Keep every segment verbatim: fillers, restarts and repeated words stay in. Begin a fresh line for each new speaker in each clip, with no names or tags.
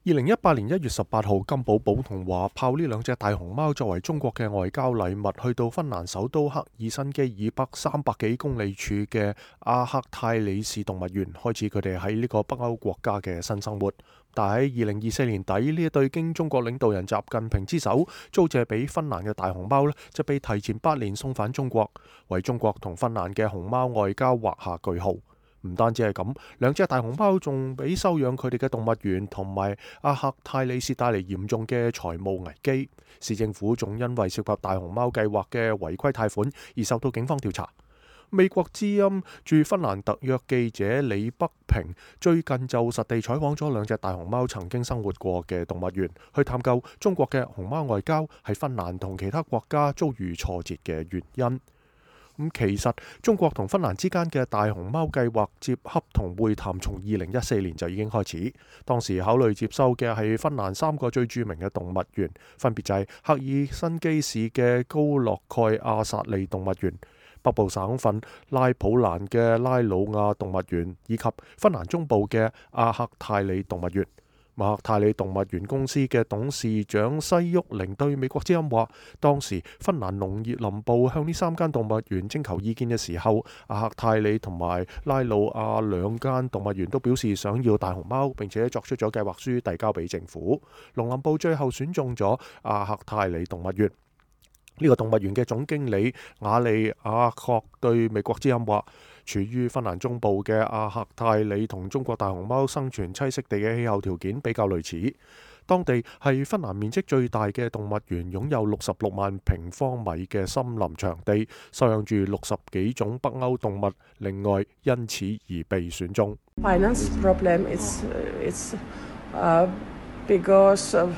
二零一八年一月十八號，金寶寶同華豹呢兩隻大熊貓作為中國嘅外交禮物，去到芬蘭首都赫爾辛基以北三百幾公里處嘅阿克泰里市動物園，開始佢哋喺呢個北歐國家嘅新生活。但喺二零二四年底，呢一對經中國領導人習近平之手租借俾芬蘭嘅大熊貓呢，就被提前八年送返中國，為中國同芬蘭嘅熊貓外交畫下句號。唔單止係咁，兩隻大熊貓仲俾收養佢哋嘅動物園同埋阿克泰里市帶嚟嚴重嘅財務危機。市政府仲因為涉及大熊貓計劃嘅違規貸款而受到警方調查。美國之音駐芬蘭特約記者李北平最近就實地採訪咗兩隻大熊貓曾經生活過嘅動物園，去探究中國嘅熊貓外交喺芬蘭同其他國家遭遇挫折嘅原因。咁其實中國同芬蘭之間嘅大熊貓計劃接洽同會談從二零一四年就已經開始，當時考慮接收嘅係芬蘭三個最著名嘅動物園，分別就係赫爾辛基市嘅高洛蓋亞薩利動物園、北部省份拉普蘭嘅拉魯亞動物園，以及芬蘭中部嘅阿克泰里動物園。馬克泰里動物園公司嘅董事長西沃寧對美國之音話，當時芬蘭農業林部向呢三間動物園徵求意見嘅時候，阿克泰里同埋拉魯亞兩間動物園都表示想要大熊貓，並且作出咗計劃書遞交俾政府。農林部最後選中咗阿克泰里動物園。呢個動物園嘅總經理雅利亞確對美國之音話，處於芬蘭中部嘅阿克泰里同中國大熊貓生存棲息地嘅氣候條件比較類似。當地係芬蘭面積最大嘅動物園，擁有六十六萬平方米嘅森林場地，收養住六十幾種北歐動物。另外，因此而被選中。
Finance problem is it's uh, because of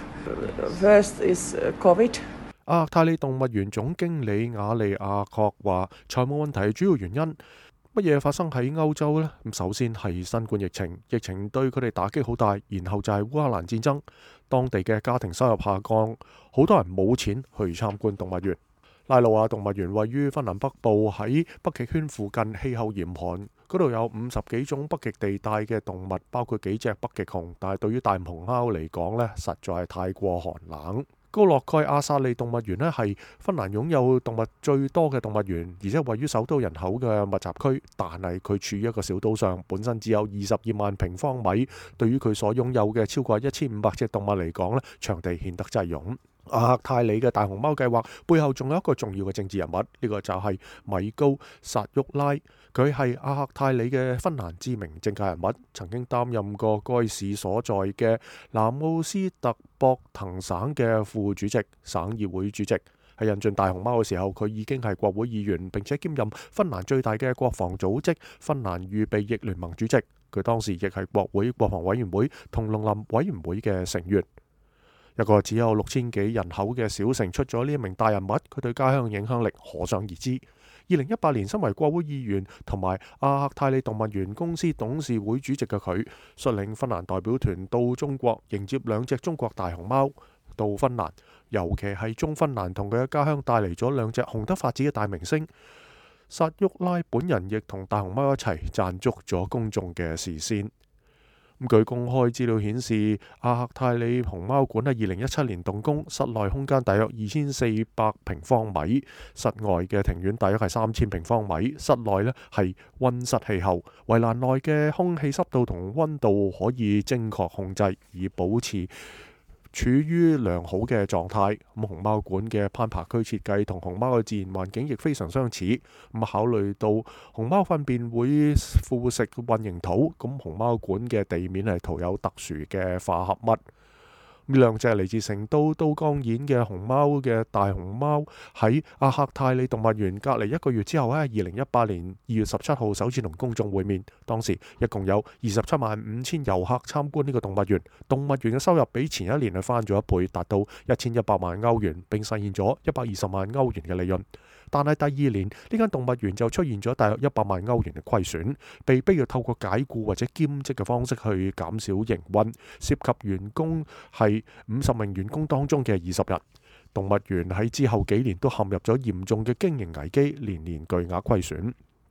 first is COVID。
阿克泰里動物園總經理雅利亞確話，財務問題主要原因乜嘢發生喺歐洲呢？咁首先係新冠疫情，疫情對佢哋打擊好大，然後就係烏克蘭戰爭，當地嘅家庭收入下降，好多人冇錢去參觀動物園。拉魯亞動物園位於芬蘭北部，喺北極圈附近，氣候嚴寒，嗰度有五十幾種北極地帶嘅動物，包括幾隻北極熊，但係對於大熊貓嚟講呢，實在係太過寒冷。高洛蓋亞薩利動物園呢係芬蘭擁有動物最多嘅動物園，而且位於首都人口嘅密集區，但係佢處於一個小島上，本身只有二十二萬平方米，對於佢所擁有嘅超過一千五百隻動物嚟講呢，場地顯得擠擁。阿克泰里嘅大熊貓計劃背後仲有一個重要嘅政治人物，呢、這個就係米高薩沃拉，佢係阿克泰里嘅芬蘭知名政界人物，曾經擔任過該市所在嘅南奧斯特博滕省嘅副主席、省議會主席。喺引進大熊貓嘅時候，佢已經係國會議員，並且兼任芬蘭最大嘅國防組織芬蘭預備役聯盟主席。佢當時亦係國會國防委員會同農林委員會嘅成員。一個只有六千幾人口嘅小城出咗呢一名大人物，佢對家鄉影響力可想而知。二零一八年，身為國會議員同埋阿克泰里動物園公司董事會主席嘅佢，率領芬蘭代表團到中國迎接兩隻中國大熊貓。到芬蘭，尤其係中芬蘭同佢嘅家鄉帶嚟咗兩隻紅得發紫嘅大明星。薩沃拉本人亦同大熊貓一齊賺足咗公眾嘅視線。據公開資料顯示，阿克泰里熊貓館喺二零一七年動工，室內空間大約二千四百平方米，室外嘅庭院大約係三千平方米，室內呢係溫室氣候，圍欄內嘅空氣濕度同溫度可以精確控制，以保持處於良好嘅狀態。咁熊貓館嘅攀爬區設計同熊貓嘅自然環境亦非常相似。咁考慮到熊貓糞便會腐蝕混凝土，咁熊貓館嘅地面係塗有特殊嘅化合物。呢兩隻嚟自成都都江堰嘅熊貓嘅大熊貓喺阿克泰里動物園隔離一個月之後，喺二零一八年二月十七號首次同公眾會面。當時一共有二十七萬五千遊客參觀呢個動物園，動物園嘅收入比前一年係翻咗一倍，達到一千一百萬歐元，並實現咗一百二十萬歐元嘅利潤。但係第二年呢間動物園就出現咗大約一百萬歐元嘅虧損，被逼要透過解僱或者兼職嘅方式去減少營運，涉及員工係五十名員工當中嘅二十人。動物園喺之後幾年都陷入咗嚴重嘅經營危機，年年巨額虧損。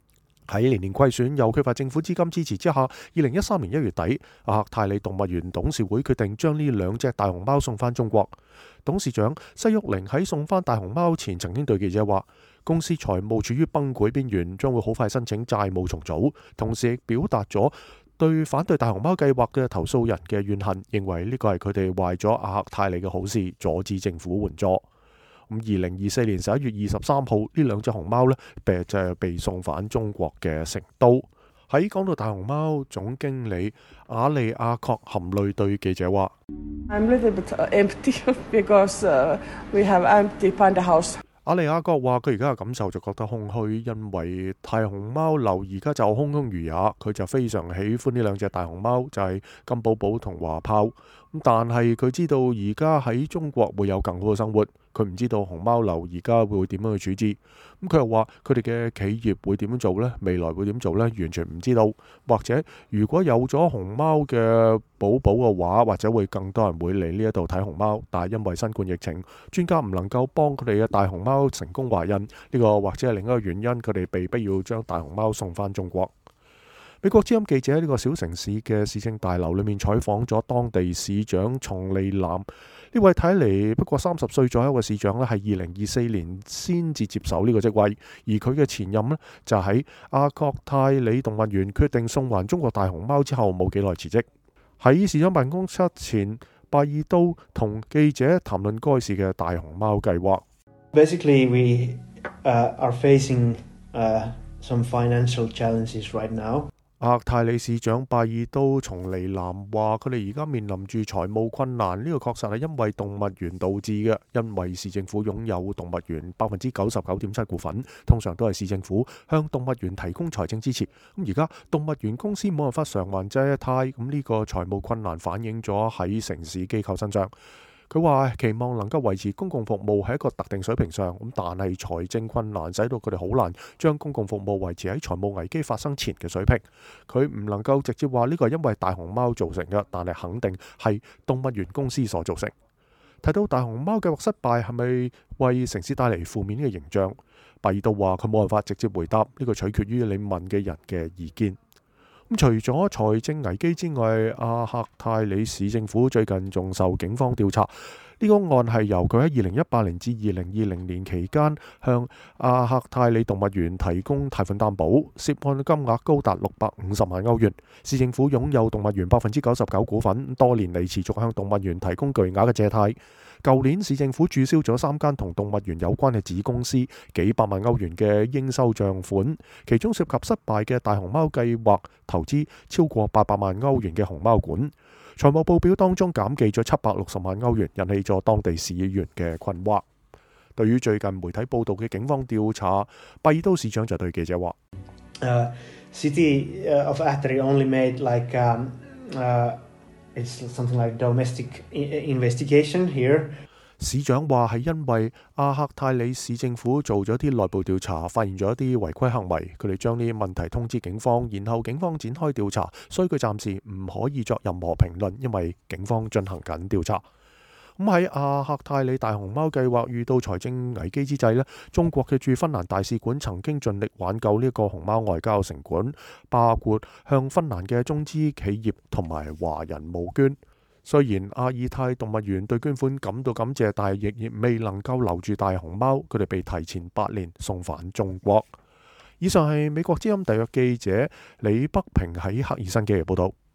喺年年虧損又缺乏政府資金支持之下，二零一三年一月底，阿克泰里動物園董事會決定將呢兩隻大熊貓送返中國。董事長西旭玲喺送返大熊貓前曾經對記者話，公司財務處於崩潰邊緣，將會好快申請債務重組，同時亦表達咗對反對大熊貓計劃嘅投訴人嘅怨恨，認為呢個係佢哋壞咗阿克泰里嘅好事，阻止政府援助。咁二零二四年十一月二十三號，呢兩隻熊貓呢，被就係被送返中國嘅成都。喺講到大熊貓，總經理阿利亞確含淚對記者話
：I'm a little bit empty because we have empty panda house。
阿利亞國話：佢而家嘅感受就覺得空虛，因為大熊貓樓而家就空空如也。佢就非常喜歡呢兩隻大熊貓，就係金寶寶同華豹。但係佢知道而家喺中國會有更好嘅生活。佢唔知道熊貓樓而家會點樣去處置。咁佢又話：佢哋嘅企業會點樣做呢？未來會點做呢？完全唔知道。或者如果有咗熊貓嘅寶寶嘅話，或者會更多人會嚟呢一度睇熊貓。但係因為新冠疫情，專家唔能夠幫佢哋嘅大熊貓成功懷孕，呢個或者係另一個原因，佢哋被逼要將大熊貓送返中國。美國之音記者喺呢個小城市嘅市政大樓裏面採訪咗當地市長松利南。呢位睇嚟不過三十歲左右嘅市長呢，係二零二四年先至接手呢個職位，而佢嘅前任呢，就喺阿克泰里動物園決定送還中國大熊貓之後冇幾耐辭職。喺市長辦公室前，拜爾都同記者談論該市嘅大熊貓計劃。
Basically, we uh, are facing uh, some financial challenges right now.
阿克泰里市長拜爾都松利南話：佢哋而家面臨住財務困難，呢個確實係因為動物園導致嘅。因為市政府擁有動物園百分之九十九點七股份，通常都係市政府向動物園提供財政支持。咁而家動物園公司冇辦法償還借貸，咁呢個財務困難反映咗喺城市機構身上。佢話期望能夠維持公共服務喺一個特定水平上，咁但係財政困難使到佢哋好難將公共服務維持喺財務危機發生前嘅水平。佢唔能夠直接話呢個係因為大熊貓造成嘅，但係肯定係動物園公司所造成。提到大熊貓計劃失敗係咪為城市帶嚟負面嘅形象，拜爾都話佢冇辦法直接回答，呢個取決於你問嘅人嘅意見。咁除咗財政危機之外，阿克泰里市政府最近仲受警方調查。呢個案係由佢喺二零一八年至二零二零年期間向阿克泰里動物園提供貸款擔保，涉案金額高達六百五十萬歐元。市政府擁有動物園百分之九十九股份，多年嚟持續向動物園提供巨額嘅借貸。舊年市政府註銷咗三間同動物園有關嘅子公司幾百萬歐元嘅應收帳款，其中涉及失敗嘅大熊貓計劃投資超過八百萬歐元嘅熊貓館。財務報表當中減記咗七百六十萬歐元，引起咗當地市議員嘅困惑。對於最近媒體報道嘅警方調查，拜爾都市長就對記者話
：uh, City of Aateri only made like um, uh, it's something like domestic investigation here。
市長話係因為阿克泰里市政府做咗啲內部調查，發現咗一啲違規行為，佢哋將呢啲問題通知警方，然後警方展開調查，所以佢暫時唔可以作任何評論，因為警方進行緊調查。咁喺阿克泰里大熊貓計劃遇到財政危機之際呢，中國嘅駐芬蘭大使館曾經盡力挽救呢個熊貓外交成本，包括向芬蘭嘅中資企業同埋華人募捐。雖然阿爾泰動物園對捐款感到感謝，但係亦亦未能夠留住大熊貓，佢哋被提前八年送返中國。以上係美國之音特約記者李北平喺赫爾辛基嘅報道。